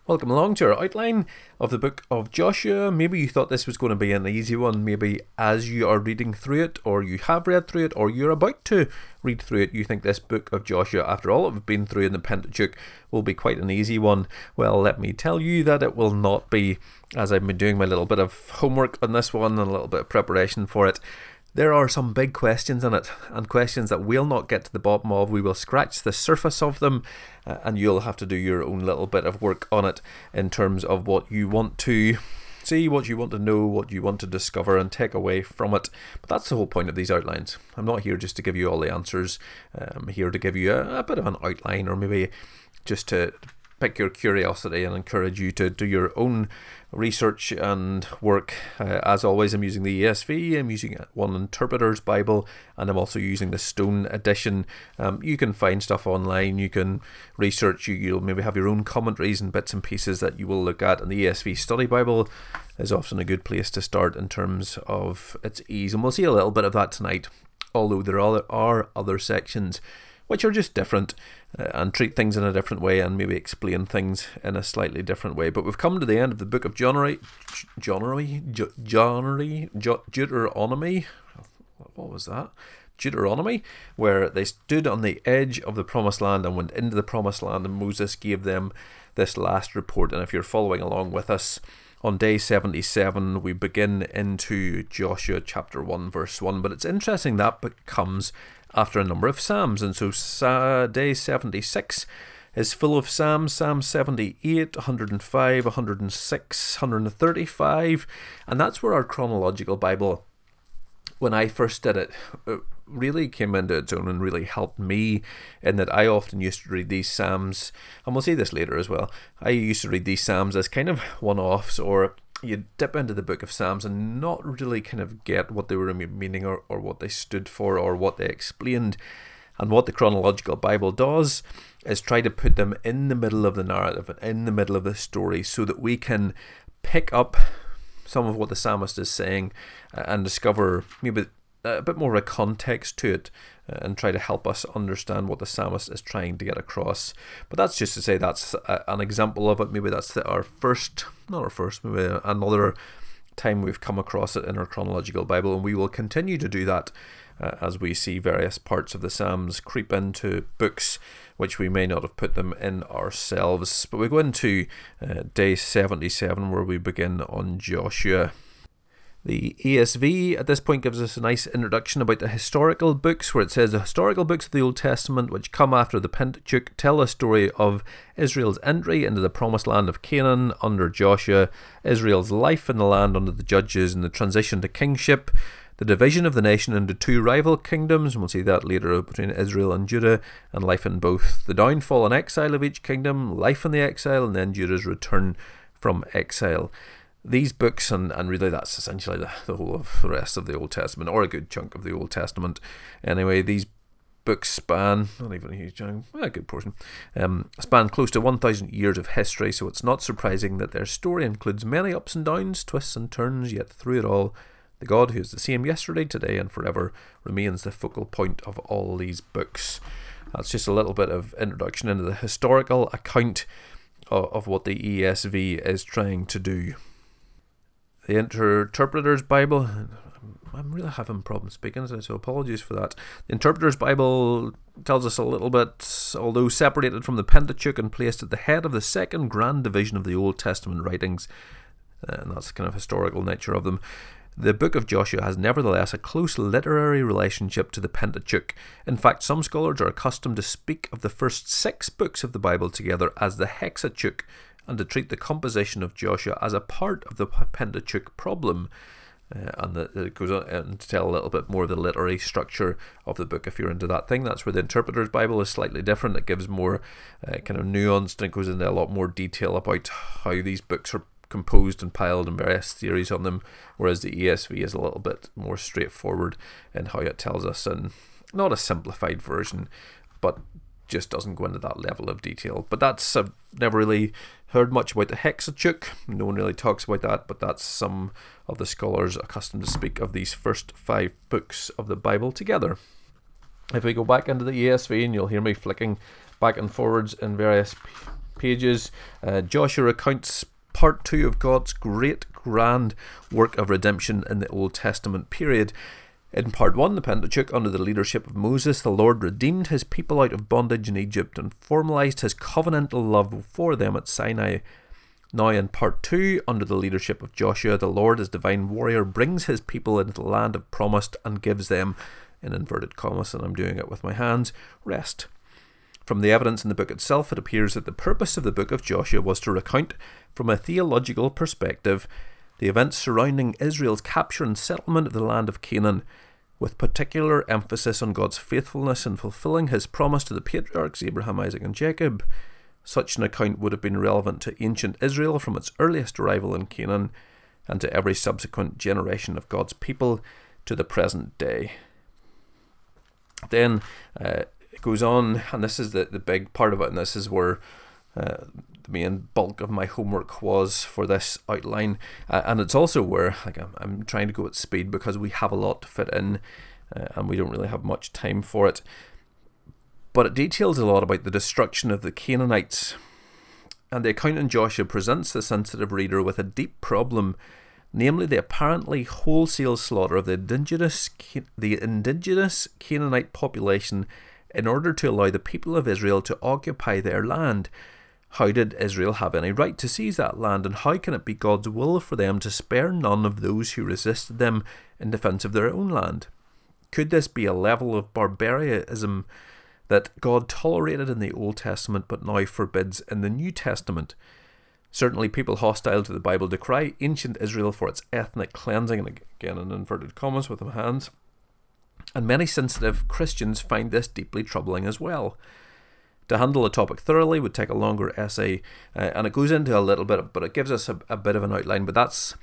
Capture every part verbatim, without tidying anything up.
Welcome along to our outline of the book of Joshua. Maybe you thought this was going to be an easy one. Maybe as you are reading through it, or you have read through it, or you're about to read through it, you think this book of Joshua, after all that we've been through in the Pentateuch, will be quite an easy one. Well, let me tell you that it will not be, as I've been doing my little bit of homework on this one and a little bit of preparation for it. There are some big questions in it, and questions that we'll not get to the bottom of. We will scratch the surface of them, uh, and you'll have to do your own little bit of work on it in terms of what you want to see, what you want to know, what you want to discover and take away from it. But that's the whole point of these outlines. I'm not here just to give you all the answers. I'm here to give you a, a bit of an outline, or maybe just to pick your curiosity and encourage you to do your own research and work. Uh, as always, I'm using the E S V, I'm using one interpreter's Bible, and I'm also using the Stone edition. Um, you can find stuff online, you can research, you, you'll maybe have your own commentaries and bits and pieces that you will look at, and the E S V Study Bible is often a good place to start in terms of its ease, and we'll see a little bit of that tonight, although there are, are other sections which are just different uh, and treat things in a different way and maybe explain things in a slightly different way. But we've come to the end of the book of Johnnery, Johnnery, Johnnery, Deuteronomy. What was that? Deuteronomy, where they stood on the edge of the promised land and went into the promised land, and Moses gave them this last report. And if you're following along with us, on day seventy-seven, we begin into Joshua chapter one, verse one. But it's interesting that comes after a number of psalms, and so uh, day seventy-six is full of psalms. Psalm seventy-eight, one hundred five, one hundred six, one hundred thirty-five, and that's where our chronological Bible, when I first did it, it really came into its own and really helped me, in that I often used to read these psalms, and we'll see this later as well. I used to read these psalms as kind of one-offs, or you dip into the book of Psalms and not really kind of get what they were meaning, or, or what they stood for, or what they explained. And what the chronological Bible does is try to put them in the middle of the narrative and in the middle of the story, so that we can pick up some of what the psalmist is saying and discover maybe a bit more of a context to it, and try to help us understand what the psalmist is trying to get across. But that's just to say that's a, an example of it. Maybe that's the, our first, not our first, maybe another time we've come across it in our chronological Bible, and we will continue to do that uh, as we see various parts of the Psalms creep into books which we may not have put them in ourselves. But we go into uh, day seventy-seven, where we begin on Joshua. The E S V at this point gives us a nice introduction about the historical books, where it says the historical books of the Old Testament, which come after the Pentateuch, tell a story of Israel's entry into the promised land of Canaan under Joshua, Israel's life in the land under the judges, and the transition to kingship, the division of the nation into two rival kingdoms, and we'll see that later, between Israel and Judah, and life in both, the downfall and exile of each kingdom, life in the exile, and then Judah's return from exile. These books, and, and really that's essentially the, the whole of the rest of the Old Testament, or a good chunk of the Old Testament. Anyway, these books span, not even a huge chunk, a good portion, um, span close to one thousand years of history, so it's not surprising that their story includes many ups and downs, twists and turns, yet through it all, the God who is the same yesterday, today, and forever remains the focal point of all these books. That's just a little bit of introduction into the historical account of, of what the E S V is trying to do. The Interpreter's Bible, I'm really having problems speaking, so apologies for that. The Interpreter's Bible tells us a little bit, although separated from the Pentateuch and placed at the head of the second grand division of the Old Testament writings, and that's the kind of historical nature of them, the book of Joshua has nevertheless a close literary relationship to the Pentateuch. In fact, some scholars are accustomed to speak of the first six books of the Bible together as the Hexateuch, and to treat the composition of Joshua as a part of the Pentateuch problem. Uh, and the, it goes on to tell a little bit more of the literary structure of the book if you're into that thing. That's where the Interpreter's Bible is slightly different. It gives more uh, kind of nuanced, and it goes into a lot more detail about how these books are composed and piled and various theories on them, whereas the E S V is a little bit more straightforward in how it tells us, and not a simplified version, but just doesn't go into that level of detail. But that's, I've never really heard much about the Hexateuch. No one really talks about that, but that's some of the scholars accustomed to speak of these first five books of the Bible together. If we go back into the E S V, and you'll hear me flicking back and forwards in various pages. Uh, Joshua recounts part two of God's great grand work of redemption in the Old Testament period. In part one, the Pentateuch, under the leadership of Moses, the Lord redeemed his people out of bondage in Egypt and formalized his covenantal love for them at Sinai. Now in part two, under the leadership of Joshua, the Lord as divine warrior brings his people into the land of promise and gives them, in inverted commas, and I'm doing it with my hands, rest. From the evidence in the book itself, it appears that the purpose of the book of Joshua was to recount, from a theological perspective, the events surrounding Israel's capture and settlement of the land of Canaan, with particular emphasis on God's faithfulness in fulfilling his promise to the patriarchs Abraham, Isaac and Jacob. Such an account would have been relevant to ancient Israel from its earliest arrival in Canaan and to every subsequent generation of God's people to the present day. Then uh, it goes on, and this is the, the big part of it, and this is where uh, the main bulk of my homework was for this outline, uh, and it's also where like I'm, I'm trying to go at speed because we have a lot to fit in, uh, and we don't really have much time for it. But it details a lot about the destruction of the Canaanites, and the account in Joshua presents the sensitive reader with a deep problem, namely the apparently wholesale slaughter of the indigenous the indigenous Canaanite population in order to allow the people of Israel to occupy their land. How did Israel have any right to seize that land, and how can it be God's will for them to spare none of those who resisted them in defence of their own land? Could this be a level of barbarism that God tolerated in the Old Testament but now forbids in the New Testament? Certainly people hostile to the Bible decry ancient Israel for its ethnic cleansing, and again in inverted commas with my hands, and many sensitive Christians find this deeply troubling as well. To handle the topic thoroughly would take a longer essay, uh, and it goes into a little bit, but it gives us a, a bit of an outline, but that's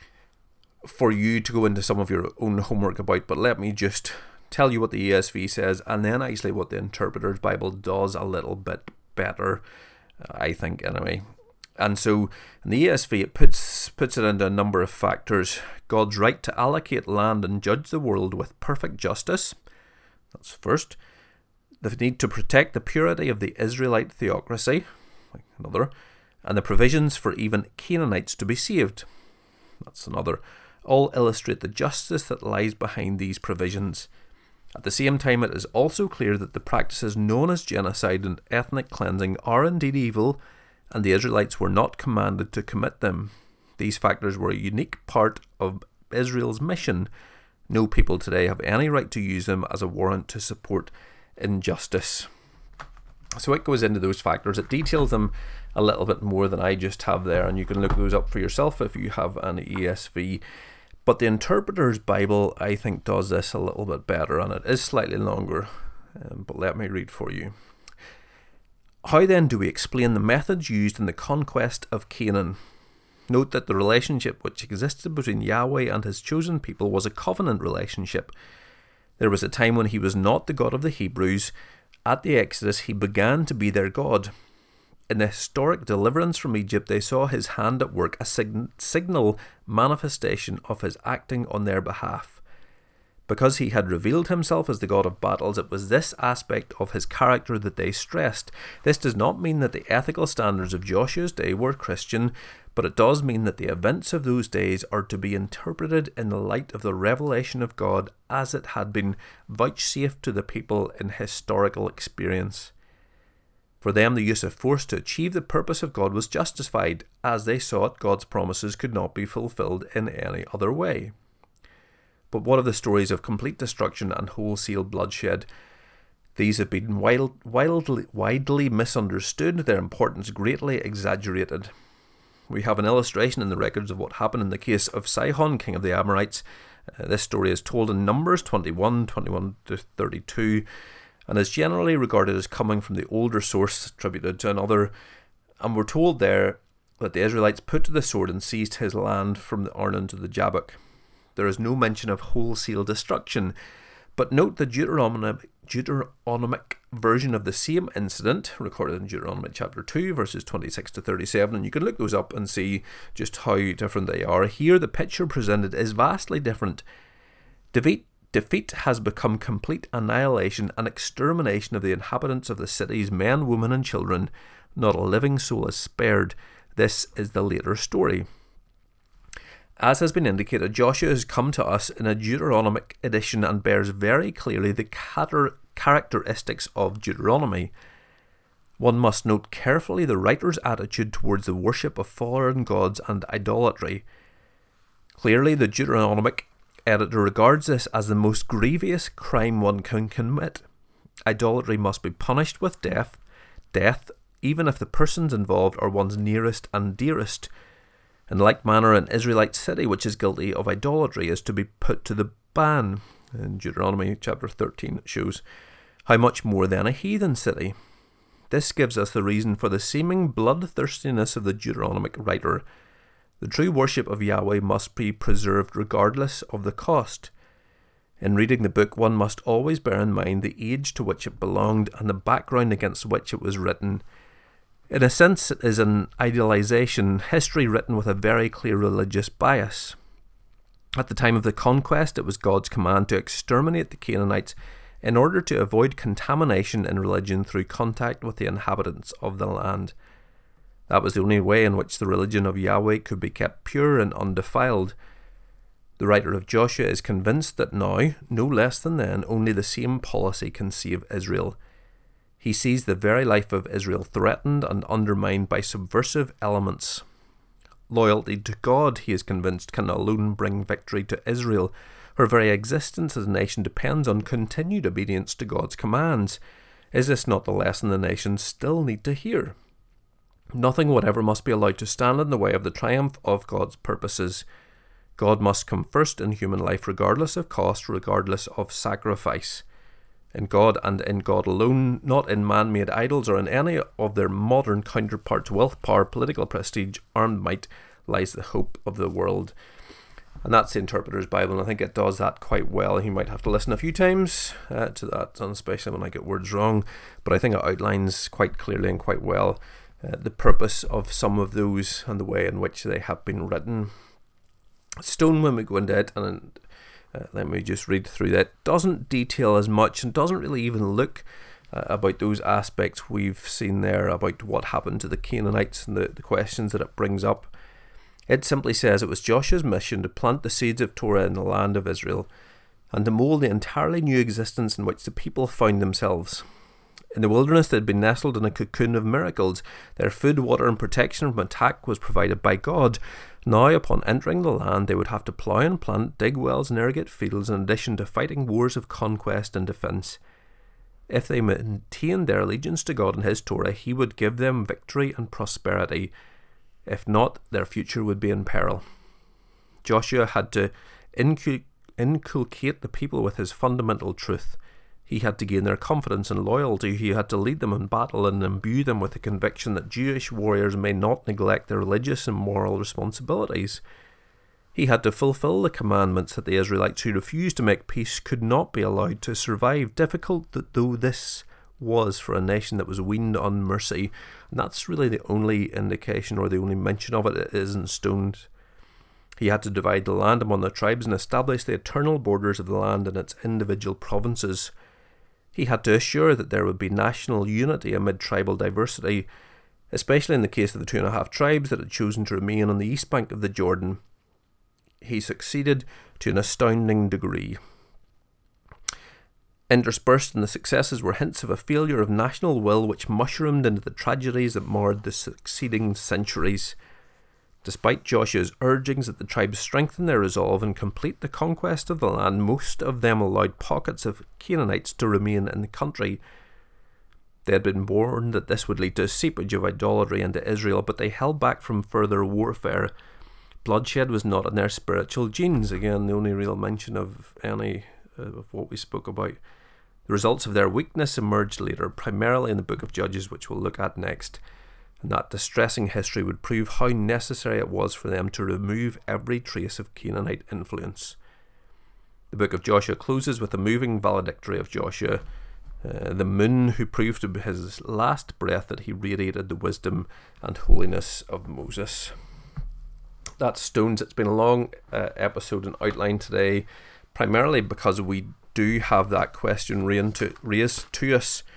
for you to go into some of your own homework about. But let me just tell you what the E S V says, and then actually what the Interpreter's Bible does a little bit better, I think, anyway. And so in the E S V, it puts puts it into a number of factors. God's right to allocate land and judge the world with perfect justice. That's first. The need to protect the purity of the Israelite theocracy. Another. And the provisions for even Canaanites to be saved. That's another. All illustrate the justice that lies behind these provisions. At the same time, it is also clear that the practices known as genocide and ethnic cleansing are indeed evil, and the Israelites were not commanded to commit them. These factors were a unique part of Israel's mission. No people today have any right to use them as a warrant to support injustice. So it goes into those factors. It details them a little bit more than I just have there, and you can look those up for yourself if you have an E S V. But the Interpreter's Bible, I think, does this a little bit better, and it is slightly longer, um, but let me read for you. How then do we explain the methods used in the conquest of Canaan? Note that the relationship which existed between Yahweh and his chosen people was a covenant relationship. There was a time when he was not the God of the Hebrews. At the Exodus, he began to be their God. In the historic deliverance from Egypt, they saw his hand at work, a sig- signal manifestation of his acting on their behalf. Because he had revealed himself as the God of battles, it was this aspect of his character that they stressed. This does not mean that the ethical standards of Joshua's day were Christian, but it does mean that the events of those days are to be interpreted in the light of the revelation of God as it had been vouchsafed to the people in historical experience. For them, the use of force to achieve the purpose of God was justified. As they saw it, God's promises could not be fulfilled in any other way. But what of the stories of complete destruction and wholesale bloodshed? These have been wild, wildly, widely misunderstood, their importance greatly exaggerated. We have an illustration in the records of what happened in the case of Sihon, king of the Amorites. Uh, this story is told in Numbers twenty-one, twenty-one to thirty-two, and is generally regarded as coming from the older source attributed to another. And we're told there that the Israelites put to the sword and seized his land from the Arnon to the Jabbok. There is no mention of wholesale destruction, but note the Deuteronomic, Deuteronomic version of the same incident, recorded in Deuteronomy chapter two, verses twenty-six to thirty-seven, and you can look those up and see just how different they are. Here, the picture presented is vastly different. Defeat, defeat has become complete annihilation and extermination of the inhabitants of the cities, men, women, and children. Not a living soul is spared. This is the later story. As has been indicated, Joshua has come to us in a Deuteronomic edition and bears very clearly the characteristics of Deuteronomy. One must note carefully the writer's attitude towards the worship of foreign gods and idolatry. Clearly, the Deuteronomic editor regards this as the most grievous crime one can commit. Idolatry must be punished with death, death, even if the persons involved are one's nearest and dearest. In like manner, an Israelite city which is guilty of idolatry is to be put to the ban. In Deuteronomy chapter thirteen it shows how much more then a heathen city. This gives us the reason for the seeming bloodthirstiness of the Deuteronomic writer. The true worship of Yahweh must be preserved regardless of the cost. In reading the book, one must always bear in mind the age to which it belonged and the background against which it was written. In a sense, it is an idealization, history written with a very clear religious bias. At the time of the conquest, it was God's command to exterminate the Canaanites in order to avoid contamination in religion through contact with the inhabitants of the land. That was the only way in which the religion of Yahweh could be kept pure and undefiled. The writer of Joshua is convinced that now, no less than then, only the same policy can save Israel. He sees the very life of Israel threatened and undermined by subversive elements. Loyalty to God, he is convinced, can alone bring victory to Israel. Her very existence as a nation depends on continued obedience to God's commands. Is this not the lesson the nations still need to hear? Nothing whatever must be allowed to stand in the way of the triumph of God's purposes. God must come first in human life regardless of cost, regardless of sacrifice. In God and in God alone, not in man-made idols or in any of their modern counterparts, wealth, power, political prestige, armed might, lies the hope of the world. And that's the Interpreter's Bible, and I think it does that quite well. You might have to listen a few times uh, to that, especially when I get words wrong, but I think it outlines quite clearly and quite well uh, the purpose of some of those and the way in which they have been written. Stone, when we go into it, and Uh, let me just read through that. Doesn't detail as much and doesn't really even look uh, about those aspects we've seen there about what happened to the Canaanites and the, the questions that it brings up. It simply says it was Joshua's mission to plant the seeds of Torah in the land of Israel and to mould the entirely new existence in which the people found themselves. In the wilderness, they had been nestled in a cocoon of miracles. Their food, water and protection from attack was provided by God. Now, upon entering the land, they would have to plough and plant, dig wells and irrigate fields, in addition to fighting wars of conquest and defence. If they maintained their allegiance to God and His Torah, He would give them victory and prosperity. If not, their future would be in peril. Joshua had to incul- inculcate the people with his fundamental truth. He had to gain their confidence and loyalty. He had to lead them in battle and imbue them with the conviction that Jewish warriors may not neglect their religious and moral responsibilities. He had to fulfill the commandments that the Israelites who refused to make peace could not be allowed to survive, difficult though this was for a nation that was weaned on mercy. And that's really the only indication or the only mention of it. It isn't stoned. He had to divide the land among the tribes and establish the eternal borders of the land and its individual provinces. He had to assure that there would be national unity amid tribal diversity, especially in the case of the two and a half tribes that had chosen to remain on the east bank of the Jordan. He succeeded to an astounding degree. Interspersed in the successes were hints of a failure of national will which mushroomed into the tragedies that marred the succeeding centuries. Despite Joshua's urgings that the tribes strengthen their resolve and complete the conquest of the land, most of them allowed pockets of Canaanites to remain in the country. They had been warned that this would lead to a seepage of idolatry into Israel, but they held back from further warfare. Bloodshed was not in their spiritual genes. Again, the only real mention of any uh, of what we spoke about. The results of their weakness emerged later, primarily in the book of Judges, which we'll look at next. And that distressing history would prove how necessary it was for them to remove every trace of Canaanite influence. The book of Joshua closes with a moving valedictory of Joshua, uh, the moon who proved to his last breath that he radiated the wisdom and holiness of Moses. That's Stones. It's been a long uh, episode and outline today, primarily because we do have that question raised to, raised to us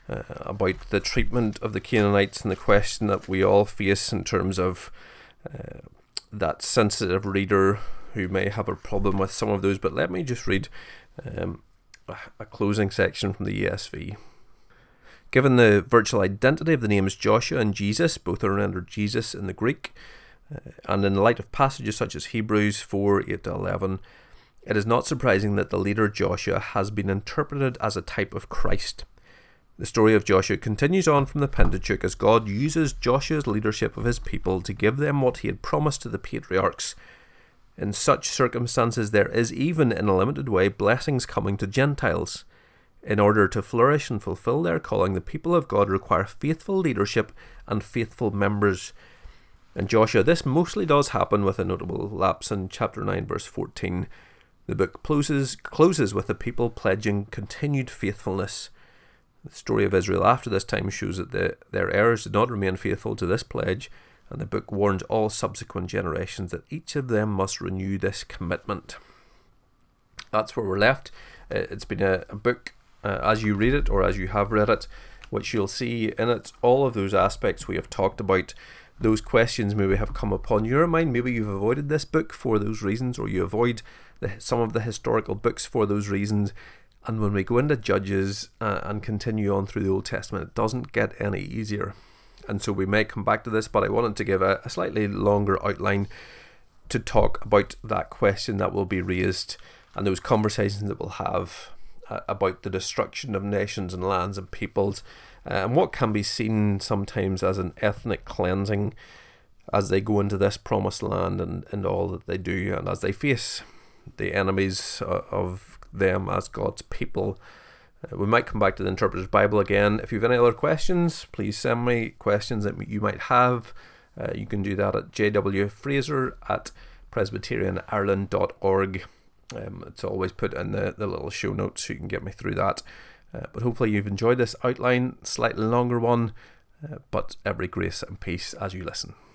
uh, about the treatment of the Canaanites and the question that we all face in terms of uh, that sensitive reader who may have a problem with some of those. But let me just read um, a, a closing section from the E S V. Given the virtual identity of the names Joshua and Jesus, both are rendered Jesus in the Greek, uh, and in the light of passages such as Hebrews four, eight to eleven, it is not surprising that the leader Joshua has been interpreted as a type of Christ. The story of Joshua continues on from the Pentateuch as God uses Joshua's leadership of his people to give them what he had promised to the patriarchs. In such circumstances, there is, even in a limited way, blessings coming to Gentiles. In order to flourish and fulfill their calling, the people of God require faithful leadership and faithful members. In Joshua, this mostly does happen, with a notable lapse in chapter nine, verse fourteen. The book closes, closes with the people pledging continued faithfulness. The story of Israel after this time shows that the, their heirs did not remain faithful to this pledge, and the book warns all subsequent generations that each of them must renew this commitment. That's where we're left. It's been a, a book, uh, as you read it, or as you have read it, which you'll see in it all of those aspects we have talked about. Those questions maybe have come upon your mind. Maybe you've avoided this book for those reasons, or you avoid the, some of the historical books for those reasons. And when we go into Judges uh, and continue on through the Old Testament, it doesn't get any easier. And so we may come back to this, but I wanted to give a, a slightly longer outline to talk about that question that will be raised and those conversations that we'll have uh, about the destruction of nations and lands and peoples, uh, and what can be seen sometimes as an ethnic cleansing as they go into this promised land and, and all that they do, and as they face the enemies uh, of them as God's people. Uh, we might come back to the Interpreter's Bible again. If you have any other questions, please send me questions that you might have. Uh, you can do that at j w fraser at presbyterian ireland dot org. Um, it's always put in the, the little show notes so you can get me through that. Uh, but hopefully you've enjoyed this outline, slightly longer one, uh, but every grace and peace as you listen.